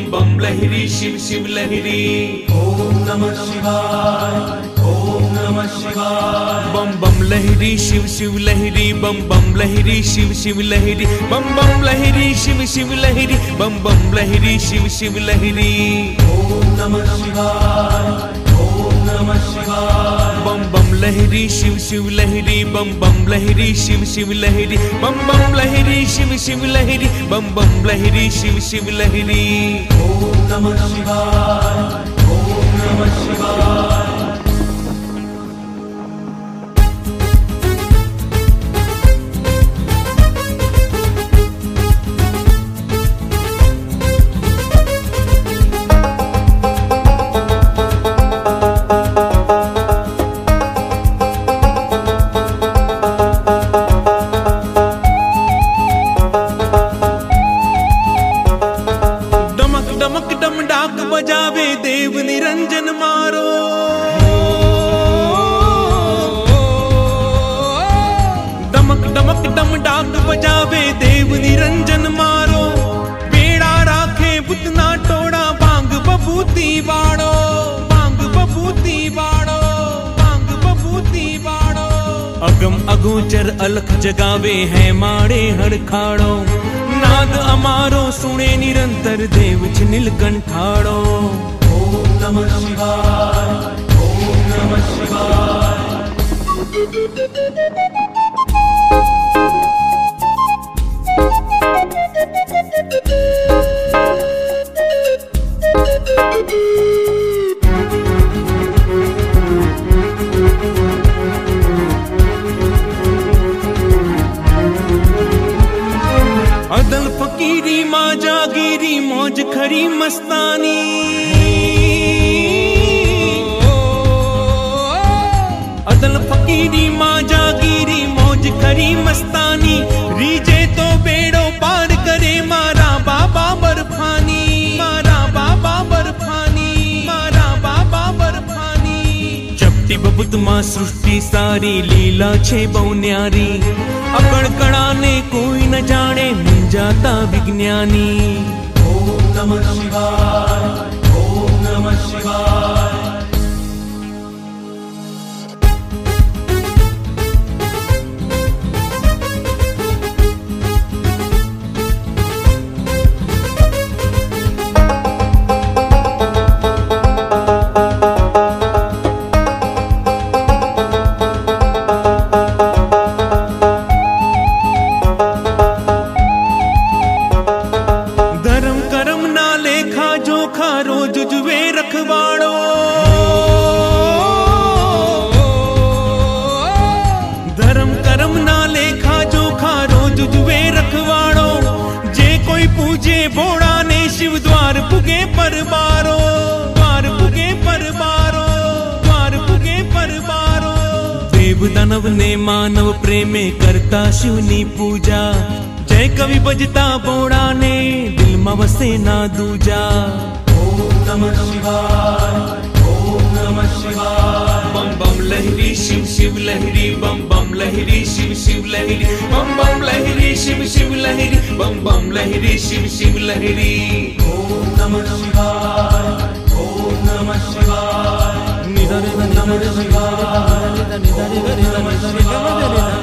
बम लहरी शिव शिव लहरी। ओम नमः शिवाय, ओम नमः शिवाय। बम बम लहरी शिव शिव लहरी, बम बम लहरी शिव शिव लहरी, बम बम लहरी शिव शिव लहरी, बम बम लहरी शिव शिव लहरी। ओम नमः शिवाय, ओम नमः शिवाय। बम बम लहरी शिव शिव लहरी, बम बम लहरी शिव शिव लहरी, बम बम लहरी शिव शिव लहरी, बम बम लहरी शिव शिव लहरी। ओम नमः शिवाय, ओम नमः शिवाय। डमक डम डाक बजावे देव निरंजन मारो। डमक डमक डम डाक बजावे देव निरंजन मारो। बेड़ा राखे बुतना टोड़ा भांग बबूती बाड़ो, भांग बबूती बाड़ो, भांग बबूती बाड़ो। अगम अगोचर अलख जगावे है माड़े हर खाड़ो। नाद अमारो सुने निरंतर देव छ नीलकंठाड़ो। ओम नमः शिवाय, ओम नमः शिवाय। अदल फकीरी माँ जागीरी मौज खरी मस्तानी। अदल फकीरी माँ जागीरी मौज खरी मस्तानी। रीजे तो बेड़ो पार करे मारा बाबा बर्फानी, मारा बाबा बर्फानी, मारा बाबा बर्फानी। चपटी बबुत माँ सृष्टि सारी लीला छे बहु न्यारी। अकड़ कड़ाने कोई न जाने मिल जाता विज्ञानी। ओम नमः शिवाय, ओम नमः शिवाय। रोज जुए रखवाड़ो। धर्म कर्म ना लेखा जोखा रोज जुए रखवाड़ो। जे कोई पूजे बोड़ा ने शिव द्वार पुगे परबारो, द्वार पुगे परबारो, द्वार पुगे परबारो। देव दानव ने मानव प्रेमे करता शिवनी पूजा। जय कवि बजता बोड़ा ने दिल में वसे ना दूजा। ओम नमः शिवाय, ओम नमः शिवाय। बम बम लहरी शिव शिव लहरी, बम बम लहरी शिव शिव लहरी, बम बम लहरी शिव शिव लहरी, बम बम लहरी शिव शिव लहरी। ओम नमः शिवाय, ओम नमः शिवाय। निधरे नमः शिवाय, ओम नमः शिवाय।